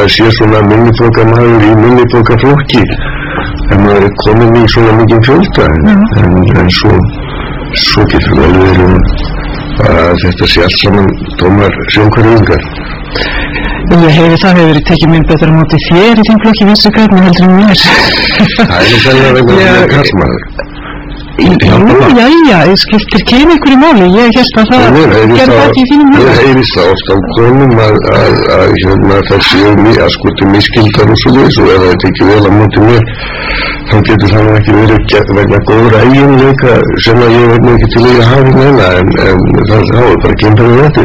maður sé svona minnibókamaður í minnibókaflokki en maður komin í svona mikið fjölda en svo getur vel verið að þetta sé allt saman tómar sjónkværingar. Ég heyri það hefur verið tekið minn betur á móti þér í þeim flokki Vinstri grænna heldur en mér. Það er sennilega vegna mjög karlmaður. Jæja, skiptir kyni ykkur í máli, ég hélt að það gerði það ekki í þínum máli. Ég heyrist það oft á konum að það séu að skutu miskildar og svo leiðis og ef það er tekið vel á móti mér þá getur það nú ekki verið vegna góðra eiginleika sem að ég verði ekki til að hafa neina en það er bara kemur við þetta.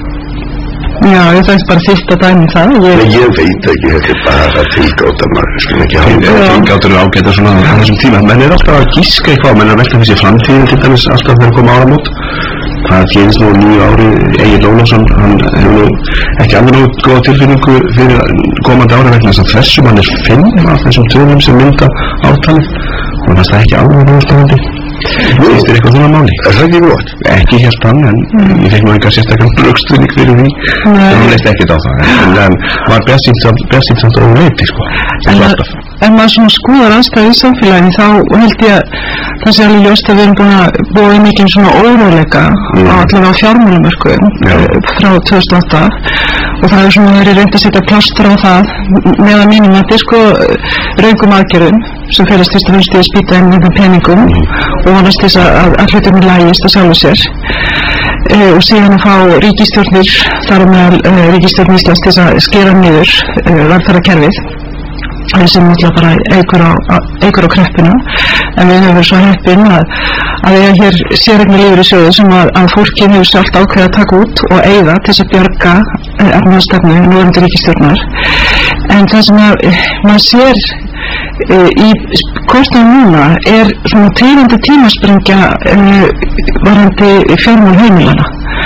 Já, ég þarf bara fyrst að dæmi það. Ég veit ekki, þetta er bara tilgáta maður, skilum ekki hafa. Tilgátur ágæta svona á þessum tíma. Menn er alltaf að gíska eitthvað, menn er að velta þessi framtíðin til dæmis alltaf þegar koma áramót. Það gerist nú nýju ári, Egill Ólafsson, hann hefur nú ekki alveg nú góða tilfinningu fyrir komandi ári vegna þess að þessum hann er 5 af þessum tölum sem mynda ártalið og hann er ekki alveg náttúrulega. Finnst þér eitthvað svona máli? Er það ekki gott? Ekki helt hann, en ég fekk nú enga sérstaklega rökstuðning fyrir því. Það leist ekkert á það, en var bjartsýnt samt og veiti, sko. En maður svona skoðar aðstæði í samfélaginu, þá held ég að það sé alveg ljóst að við erum búin að búa í mikið svona óróleika allavega á fjármálamörkuðum frá 2008 og það er svona verið reynd að setja plástur á það meðan mínum að þetta er sko raungum aðgerðum sem felast fyrst og fremst í að spýta inn með peningum og vonast þess að hlutum lagist að sjálfu sér og síðan að fá ríkisstjórnir þar með ríkisstjórn Íslands til að skera niður velferðarkerfið sem náttúrulega bara eykur á kreppuna en við höfum verið svo heppin að eiga hér séreignarlífeyrissjóði sem að fólki hefur sjálft ákveðið að taka út og eyða til þess að bjarga efnahagsstefnu núverandi ríkisstjórnar en það sem maður sér í kortinu núna er svona tíðandi tímasprengja varðandi fjármál heimilana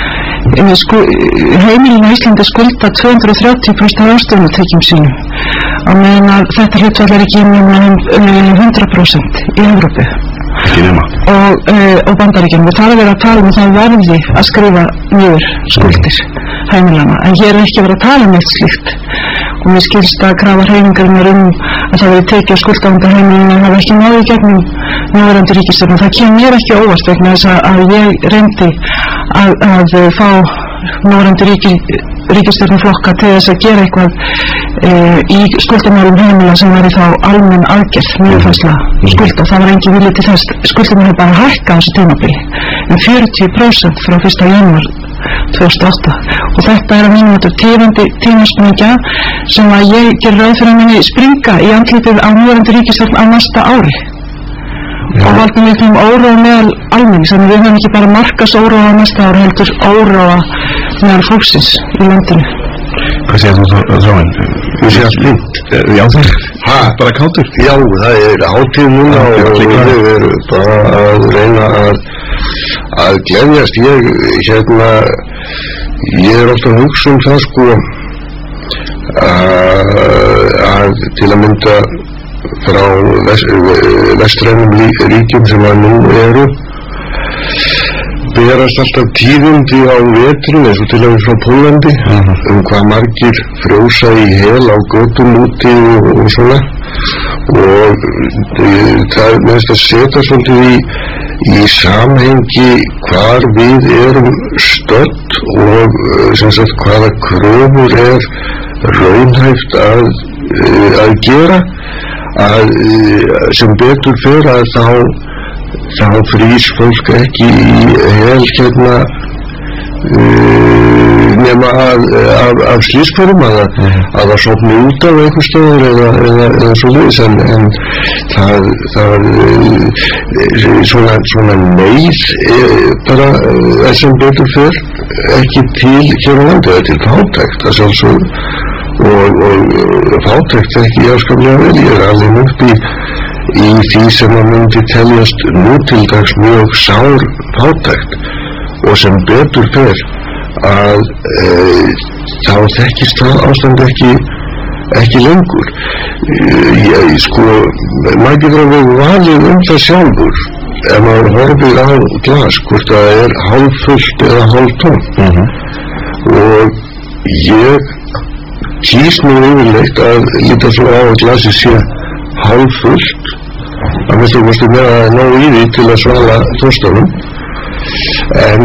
heimilin á Íslandi skulda 230% af ráðstöfunartekjum sínum á meðan að þetta hlutfall er ekki nema 100% í Evrópu og Bandaríkjunum og það er verið að tala um að það verði að skrifa niður skuldir heimilana en hér er ekki verið að tala um eitt slíkt og mér skilst að krafa hreyfingarinnar að það verið tekið á skuldavanda heimilina en það var ekki náðu í gegnum núverandi ríkisstjórn það kemur mér ekki óvart vegna þess að ég reyndi að fá núverandi ríkisstjórnarflokka til þess að gera eitthvað í skuldamálum heimila sem væri þá almenn aðgerð niðurfærsla skulda það var engin vilji til þess skuldamál hefur bara hækkað á þessu tímabili 40% frá 1. janúar 2008 og þetta er að mínu mati tíðandi tímasprengja sem að ég gerir ráð fyrir að minni springa í andlitið á núverandi ríkisstjórn á næsta ári og valda miklum óróa meðal almennings þannig við höfum ekki bara markasóróa næsta ári heldur óróa meðal fólksins í landinu. Hvað segir þú Þráinn? Þú sé allt blind. Já þeir, bara kátur? Já, það er hátíð núna og við erum bara að reyna að gleðjast. Ég er ofta að hugsa um það sko að til að mynda frá vestrænum ríkjum sem að nú eru berast alltaf tíðindi á veturinn eins og til að við frá Pólandi hvað margir frjósa í hel á götum úti og svona og það er mest að setja svolítið í samhengi hvar við erum stödd og sem sagt hvaða kröfur er raunhæft að gera að sem betur fer að þá frýs fólk ekki í hel nema af slískvörum að það sofni út af einhver stöður eða svo leiðis en það svona neyð bara sem betur fer ekki til hér á landi það er til fátækt að sjálfsögðu og fátækt ekki afskaplega vel ég er alveg upp í því sem að myndi teljast nútildags mjög sár fátækt og sem betur fer að þá þekkist það ástand ekki lengur maður getur að vera valið það sjálfur ef maður horfir á glas hvort það er hálffullt eða hálftómt og ég kýs nú yfirleitt að líta svo á að glasið sé hálffullt, að minnst þú kosti með að ná í því til að svala þorstunum. En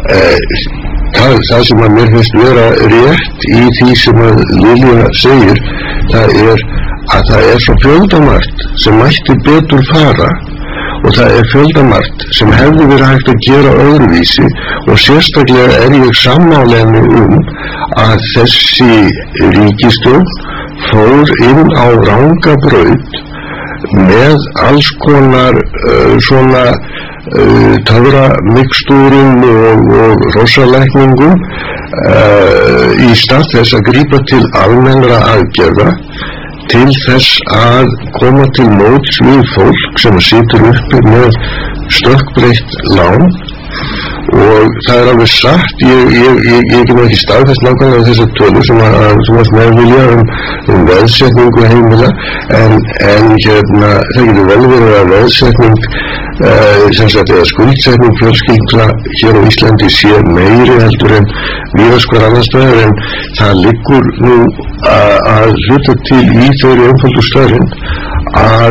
það sem að mér finnst vera rétt í því sem að Lilja segir, það er að það er svo fjöldamargt sem mætti betur fara og það er fjöldamargt sem hefði verið hægt að gera öðruvísi og sérstaklega er ég sammála að þessi ríkisstjórn fór inn á ranga braut með alls konar svona töframikstúrum og hrosalækningum í stað þess að grípa til almennra aðgerða til þess að koma til móts við fólk sem situr uppi með stökkbreytt lán. Og það er alveg satt, ég ekki nú ekki staðfest nákvæmlega þessar tölur sem að þú varst meðvilja veðsetningu heimila, en það getur vel verið að veðsetning, sem sagt eða skuldsetning fjölskyldna hér á Íslandi sé meiri heldur en víðast hvar annars staðar, en það liggur nú að hluta til í þeirri einfaldu staðrind að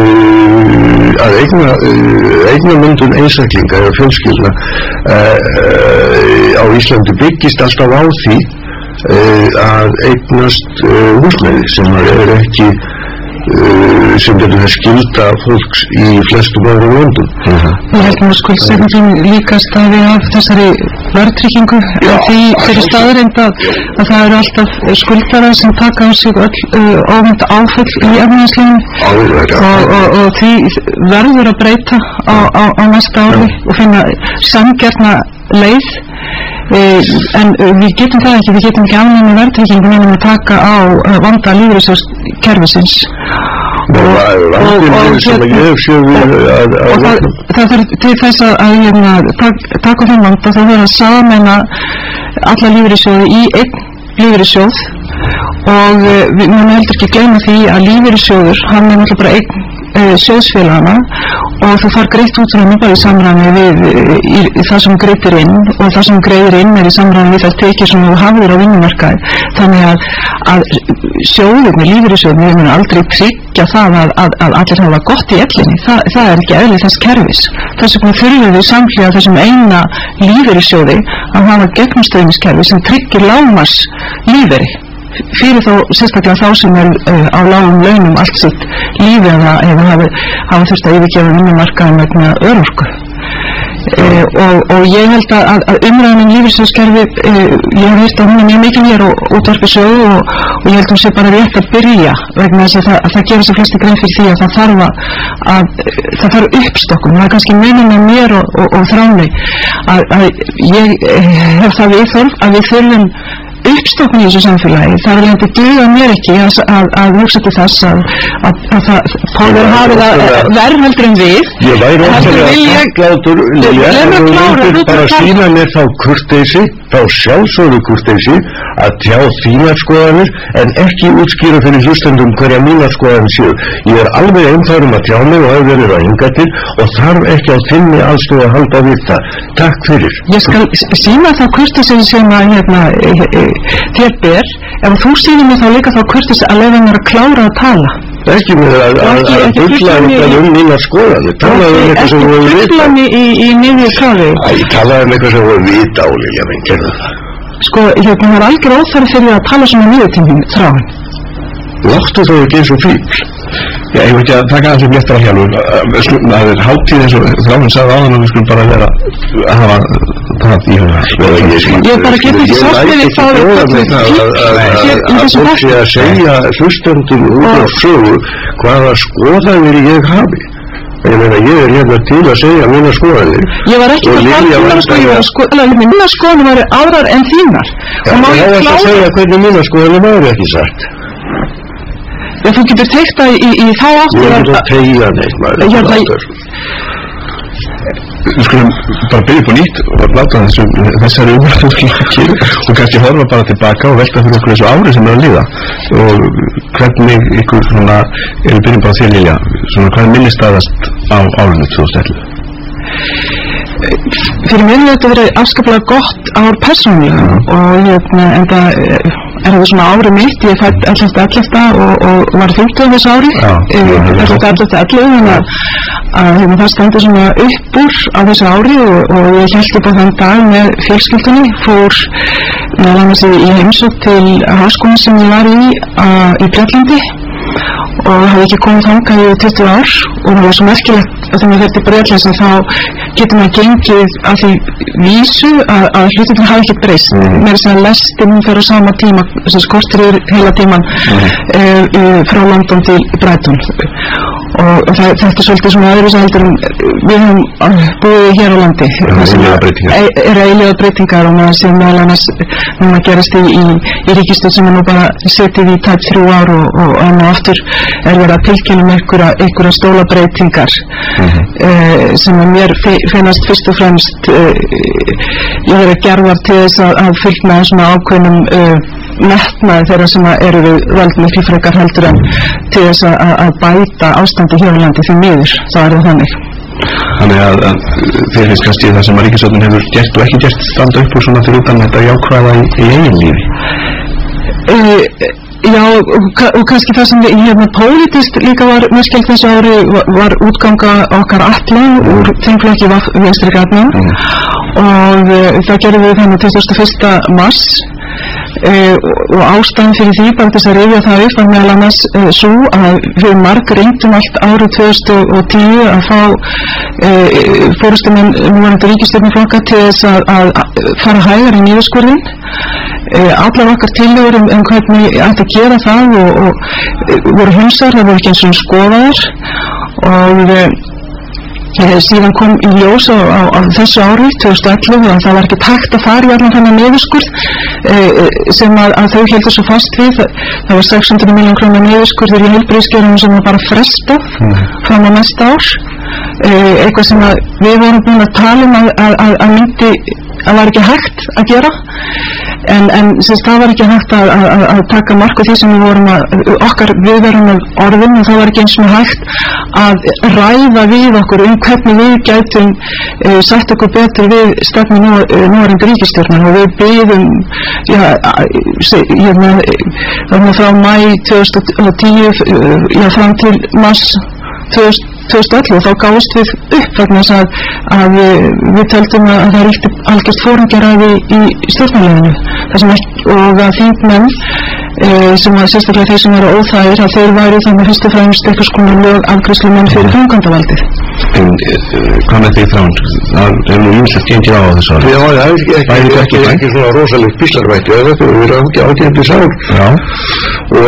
eignamyndun einstaklinga eða fjölskyldna á Íslandi byggist alltaf á því að eignast húsnæði sem er ekki sem getur það skylda fólks í flestum öðrum löndum. Ég held að skuldsetningin líka stafi af þessari verðtryggingu því fyrir staðreind að það eru alltaf skuldarar sem taka á sig öll óvænt áföll í efnahagslífinu og því verður að breyta á næsta ári og finna sanngjarna leið. En við getum það ekki, við getum ekki afnæma verðtryggingu nema að taka á vanda lífeyrissjóðskerfisins og það þarf til þess að taka á þeim vanda, það þarf að sameina alla lífeyrissjóði í einn lífeyrissjóð og við munum heldur ekki gleyma því að lífeyrissjóður, hann er náttúrulega bara einn sjóðsfélagana og þú far greitt útráðum bara í samræmi við það sem greitir inn og það sem greiðir inn er í samræmi við það tekið sem þú hafðir á vinnumarkaði. Þannig að sjóðirni, lífeyrissjóðirni, við munum aldrei tryggja það að allir hafa gott í ellinni. Það er ekki eðli þess kerfis. Þess vegna þurfum við samhliða þessum eina lífeyrissjóði að hafa gegnumstreymiskerfi sem tryggir lágmarks lífeyri fyrir þá sérstaklega þá sem er á lágum launum allt sitt lífi eða hafa þurft að yfirgefa vinnumarkaðinn vegna örorku. Og ég held að umræðan lífeyrissjóðskerfi, ég hef heyrt að hún er mjög mikil hér og útvarpi sögu og ég held að hún sé bara rétt að byrja vegna þess að það gerir sér flesti grein fyrir því að það þarf uppstokkun. Það er kannski munum með mér og þráni að ég hef það viðhorf að við þurfum uppstokkun í þessu samfélagi. Það er alveg duga mér ekki að hugsa til þess að Pálur hafi það verð heldur en við. Ég væri ótrúlega þakklátur Lilja, en þú myndir bara sýna mér þá kurteisi, þá sjálfsögðu kurteisi að tjá þínar skoðanir en ekki útskýra fyrir hlustendum hverja mínar skoðanir séu. Ég er alveg einfærum að tjá mig og hafa verið að hinga til og þarf ekki á þinni aðstoð að halda við það. Takk fyrir. Ég skal sýna þá kurteisi sem að þér ber, ef þú sýnir mig þá líka þá kurteisi að leyfa mér að klára að tala. Ekki með að bulla eitthvað mínar skoðanir. Talaðu eitthvað sem þú hefur vita. Bulla mig í miðju kafi. Ég talaðu eitthvað sem þú hefur vita á Lilja, menn gerðu það. Sko, það er algjör óþarf fyrir að tala svona mjög til mín þráin. Láttu þó ekki eins og fíbl. Já, ég veit ekki að taka aðeins léttar á hjálfur. Það er hátíð eins og Þráinn sagði áðan og við skulum bara vera að hafa það í huga. Ég bara get ekki sátt með því það að fólk sé að segja hlustendum út af sögu hvaða skoðanir ég hafi. Ég meina, ég er hérna til að segja mína skoðanir. Ég var ekki að tala mína skoðanir væri aðrar en þínar. Já, ég hef að segja hvernig mína skoðanir væri ekki sagt. Já, þú getur teikt það í þá áttur. Ég getur að tegja neitt maður. Við skulum bara byrja upp á nýtt og láta þessari umræðu og kannski horfa bara tilbaka og velta fyrir okkur þessu ári sem er að líða og hvernig ykkur svona, ef við byrjum bara á þér Lilja, svona hvað er minnistaðast á árinu 2011? Fyrir mér þetta verið afskaplega gott ár persónulega og það svona árið mitt, ég fætt 11.11. og var 50 þessu ári, 11.11, þannig að það standi svona upp úr á þessu ári og ég held upp á þann dag með fjölskyldunni, fór meðal annars í heimsókn til háskóla sem ég var í Breitlandi og hafði ekki komið þangað í 20 ár og það var svo merkilegt að þegar maður fer til Bretlands þá getur maður gengið að því vísu að hlutirnir hafa ekkert breyst. Meira að segja lestin hún fer á sama tíma, þess að kortir heila tíman frá London til Brighton og þetta er svolítið svona öðruvísi heldur en við höfum búið hér á landi. Eilíðar breytingar og maður sé meðal annars núna gerast í ríkisstjórn sem er nú bara setið í tæp 3 ár og enn og aftur er verið að tilkynna einhverja stólabreytingar sem að mér finnast fyrst og fremst ég verið gerðar til þess að fylgna svona ákveðnum metnaði þeirra sem eru við völd miklu frekar heldur en til þess að bæta ástandi hér á landi því miður, þá er það þannig. Þannig að þér finnst kannski það sem að ríkisstjórnin hefur gert og ekki gert standa upp úr svona fyrir utan þetta jákvæða í eigin lífi? Já, og kannski það sem pólitískt líka var merkilegt þessu ári var útganga okkar Atla úr þingflokki Vinstri grænna og það gerðum við þannig 21. mars og ástæðan fyrir því bara þess að rifja það upp var meðal annars svo að við reyndum allt árið 2010 að fá forystumenn núverandi ríkisstjórnarflokka til þess að fara hægar í niðurskurðinn. Allar okkar tillögur hvernig ætti að gera það og voru hundsar, það voru ekki eins og skoðaðar og síðan kom í ljós á þessu ári 2011 að það var ekki hægt að fara í allan þennan niðurskurð sem að þau héldu svo fast við. Það var 600 milljón króna niðurskurður í heilbrigðiskerfinu sem var bara frestað fram á næsta ár, eitthvað sem að við vorum búin að tala um að var ekki hægt að gera en það var ekki hægt að taka mark á því sem við vorum okkar viðverum af orðum og það var ekki eins og hægt að ræða við okkur hvernig við gætum sætt okkur betur við stefnu núverandi ríkisstjórnar og við biðum frá maí 2010 fram til mars 2011 og þá gáðist við upp vegna þess að við töldum að það ríkti algjört foringjaræði í stjórnarleginu og að þingmenn sem var sérstaklega þeir sem eru óþægir að þeir væri þannig fyrst og fremst eitthvað skonar lögafgreiðslumenn fyrir framkvæmdavaldið. En hvað með því þránd? Það er nú ýmislegt gengið á þessu ári. Já, það er ekki svona rosalegt píslarvætti þetta og við erum ágændis ár og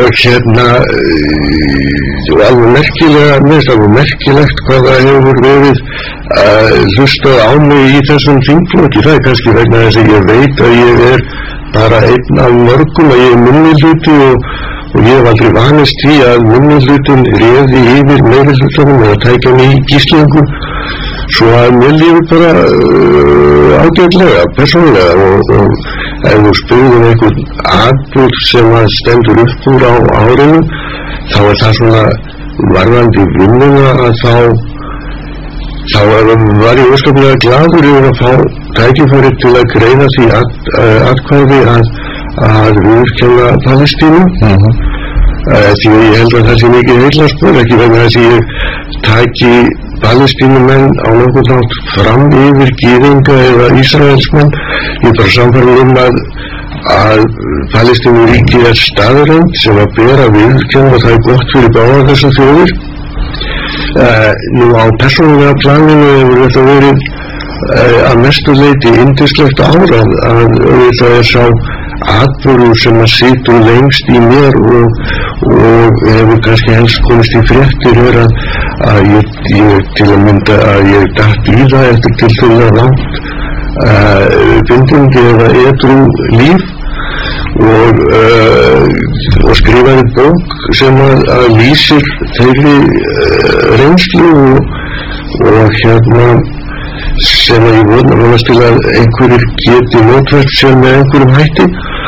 alveg merkilegt hvað það hefur verið hlustað á mig í þessum þingflokki. Það er kannski vegna þess að ég veit að ég er bara einn af mörgum að ég er minnihluti og ég hef aldrei vanist því að minnihlutin réði yfir meirihlutunum eða tækja mig í gíslingu svo að mér lífur bara ágætlega, persónulega og ef þú spurðum einhvern atburð sem að stendur upp úr á árinu þá er það svona varðandi vinnuna að þá var ég óskaplega gladur yfir að fá tækifæri til að greiða því atkvæði að viðurkenna Palestínu því ég held að það sé mikið heillaspor ekki vegna þess að ég taki Palestínumenn á nokkuð þátt fram yfir gyðinga eða Ísraelsmenn. Ég bara samfærum að Palestínuríki er staðreynd sem að bera viðurkenna og það er gott fyrir báðar þessar þjóðir. Nú á persónulega planinu hefur þetta verið að mestu leyti yndislegt ár að það er sá atburður sem að situr lengst í mér og hefur kannski helst komist í fréttir hér að ég til að mynda að ég datt í það eftir tilfella langt bindindi eða edrú líf og skrifaði bók sem að lýsir þeirri reynslu og sem að ég vonast til að einhverjir geti notfært sér með einhverjum hætti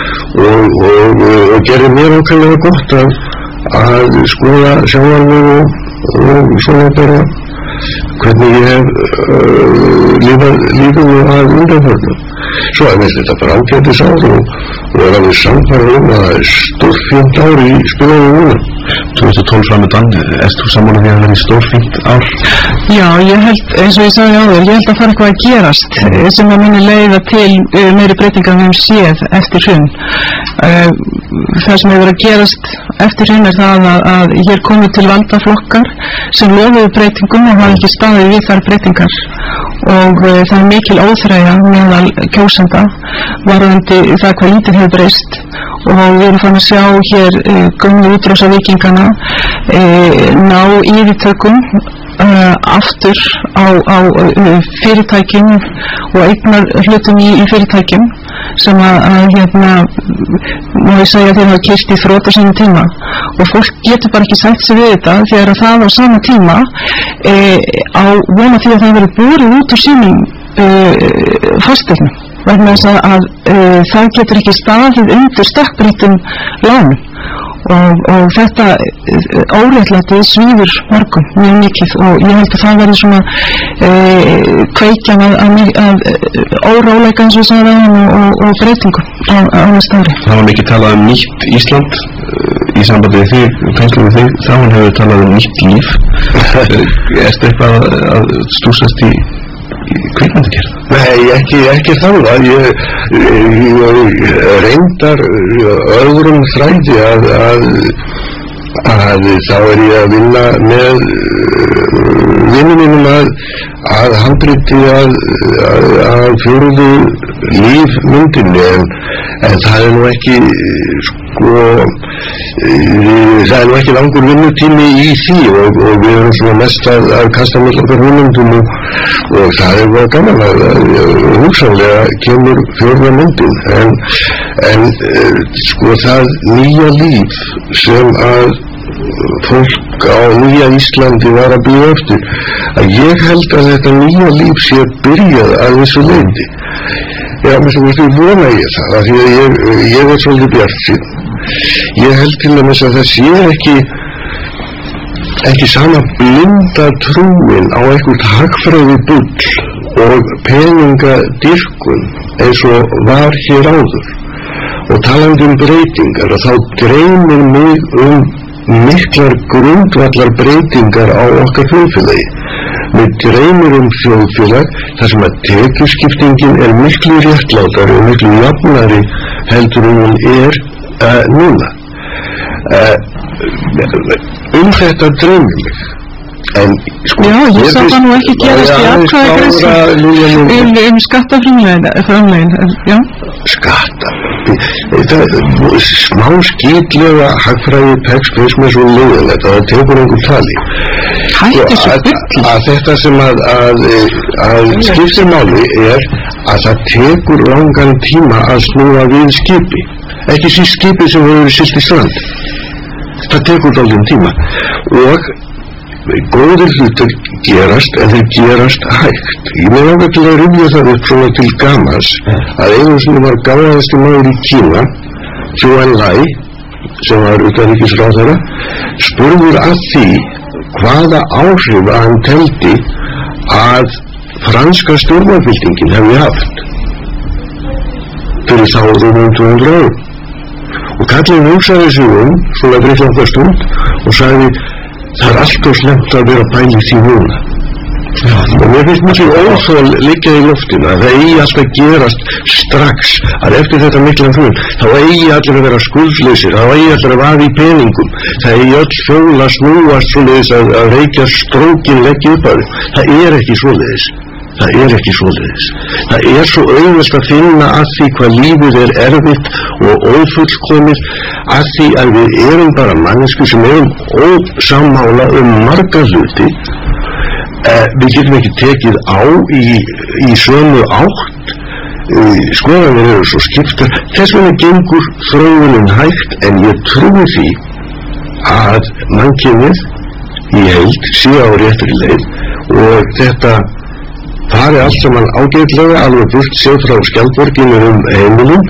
og gerir mér ákveðlega gott að skoða sjáanlega og svona bara hvernig ég hef lífið að undanförnum. Svo að mér þetta bara ágætis ár og alveg sannfærður að það stórfínt ár í spilunum núna. 2012 framöndan, erst þú sammála því að það verði stórfínt ár? Já, ég held, eins og ég sagði áður, ég held að fara eitthvað að gerast sem að muni leiða til meiri breytingar við höfum séð eftir hrun. Það sem hefur að gerast eftir hrun það að hér komu til valda flokkar sem lofuðu breytingum og hafa ekki staðið við þær breytingar og það er mikil óþreyja meðal kjósenda varðandi það hvað lítið hefur breyst og við erum fann að sjá hér gömlu útrásavíkingana ná yfirtökum aftur á fyrirtækjum og eignar hlutum í fyrirtækjum sem að má ég segja þeir hafa keyrt í þrot á sínum tíma og fólk getur bara ekki sætt sig við þetta þegar að það á sama tíma á vona því að það verið borið út úr sínum fasteignum vegna þess að það getur ekki staðið undir stökkbreyttum lánum og þetta óréttlætið svíður mörgum mjög mikið og ég held að það verði svona kveikjan að óróleika eins og við sagðum og breytingum á næsta ári. Það var mikið talað um nýtt Ísland í sambandi við þig, tengslum við þig, þá hann hefur talað um nýtt líf. Ertu eitthvað að stúsast í kvikmyndagerð? Nei, ekki þannig. Ég reyndar öðrum þræði að þá er ég að vinna með vinnum mínum að handriti að fjórðu lífmyndinni en það er nú ekki það er nú ekki langur vinnutími í því og við erum svona mest að kasta með okkar hugmyndum og það er bara gaman að hugsanlega kemur fjórða myndin en það nýja líf sem að fólk á nýja Íslandi var að bíða eftir að ég held að þetta nýja líf sé byrjað að þessu leyti. Já, með svo veist vona ég það af því að ég er svolítið bjartsýnn. Ég held til dæmis að það sé ekki sama blinda trúin á eitthvað hagfræði bull og peningadýrkun eins og var hér áður og talandi breytingar og þá dreymir mig miklar grundvallar breytingar á okkar þjóðfélagi. Mig dreymir þjóðfélag þar sem að tekjuskiptingin er miklu réttlátari og miklu jafnari heldur hún núna. Þetta dreymir mig. En sko, já, ég sá það nú ekki gerast í atkvæðagreiðslu skattaframlegin, já. Smá skítlega hagfræði pex finnst mér svo leiðilegt að það tekur einhver tali. Hætti svo byggli. Að þetta sem að skiptir máli er að það tekur langan tíma að snúa við skipi. Ekki síst skipi sem hefur verið siglt í strand. Það tekur dálítinn tíma og góðir hlutir gerast en þeir gerast hægt. Ég með langar til að rifja það upp svona til gamans að einu sem var gáðasti maður í Kína, Zhou Enlai, sem var utanríkisráðherra, spurður að því hvaða áhrif að hann teldi að franska stjórnarbyltingin hefði haft fyrir þá rúmum 200 árum. Og kallinn hugsaði sig svona driflanga stund og sagði það er alltof slemt að vera bæli því núna. Og mér finnst mikið óþol liggja í loftinu að það eigi alltaf gerast strax að eftir þetta mikla hrun þá eigi allir að vera skuldlausir, þá eigi allir að vaða í peningum, það eigi öll hjól að snúast svoleiðis að reykja strókin leggja upp að þau. Það er ekki svoleiðis. Það er svo auðvelt að finna að því hvað lífið er erfitt og ófullkomið að því að við erum bara mannesku sem erum ósammála marga hluti. Við getum ekki tekið á í sömu átt. Skoðanir eru svo skiptar. Þess vegna gengur þróunin hægt en ég trúi því að mannkynið í heild sé á réttri leið og þetta fari allt saman ágætlega alveg burt séð frá skjaldborginu heimilum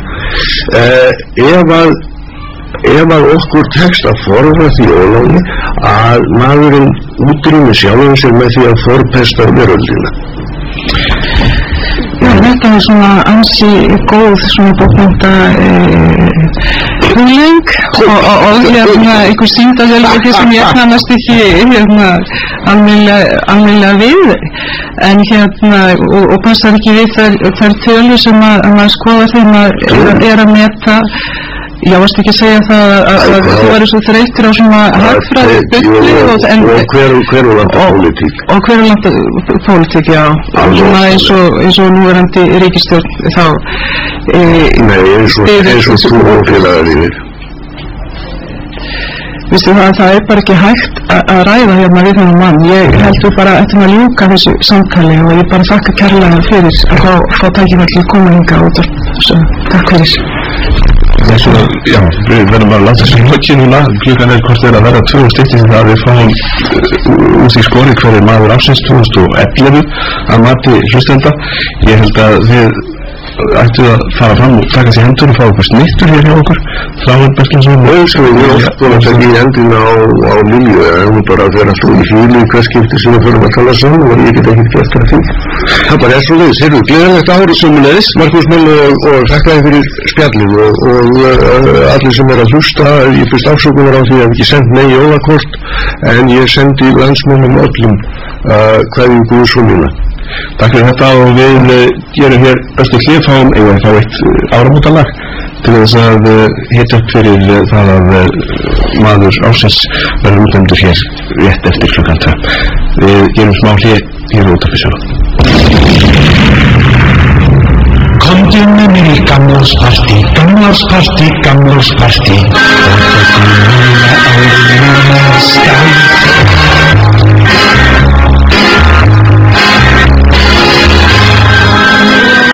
ef að okkur tekst að forða því óláni að maðurinn útrými sjálfum sér með því að forpesta veröldina. Já, þetta er svona ansi góð svona bókmennta huglegging og einhver sýndarveruleiki sem ég kannast ekki almennilega við en og passar ekki við þær tölur sem að maður skoðar þegar maður er að meta. Já, varst ekki að segja það að þú væri svo þreyttur á svona hagfræði bygli og hverulanda-pólitík. Og hverulanda-pólitík, já. Svona eins og núverandi ríkisstjórn þá... Nei, eins og þú og félagar yfir. Vistu það er bara ekki hægt að ræða hérna við þennan mann. Ég heldur bara eftir að ljúka þessu samtali og ég bara þakka kærlega fyrir að fá tækifæri til að koma hingað út af þessu. Takk fyrir. Það er svona, já, við verðum bara að láta þessu lokið núna, klukkan hvort að vera 2 stykki þegar við fáum út í skori hverju maður ársins 2011 að mati hlustenda. Ég held að við ættu að fara fram og taka sér hendur og fá okkur snittur hér hjá okkur Þráinn Bergsteinsson. Svo við oftum að taka í hendina á Lilju en bara að vera alltaf í fílu í hver skipti sem við förum að tala saman og ég get ekkert gert það til. Það bara svoleiðis, heyrðu, gleðilegt árið sömuleiðis, Markús Mell og þakka þér fyrir spjallið og allir sem að hlusta, ég fyrst afsökunar á því að ég ekki sendt nei jólakort en ég sendi landsmönnum öllum kveðju Guðsvonina. Takk fyrir þetta og við gerum hér bestu hlið, fáum eitt áramótalag til þess að hita upp fyrir það að maður ársins verður útnefndur hér rétt eftir klukkan 2. Við gerum smá hlið hér út af fyrstjóla. Komdu með mér í gamlárspartí og þetta guðlega árið skæð.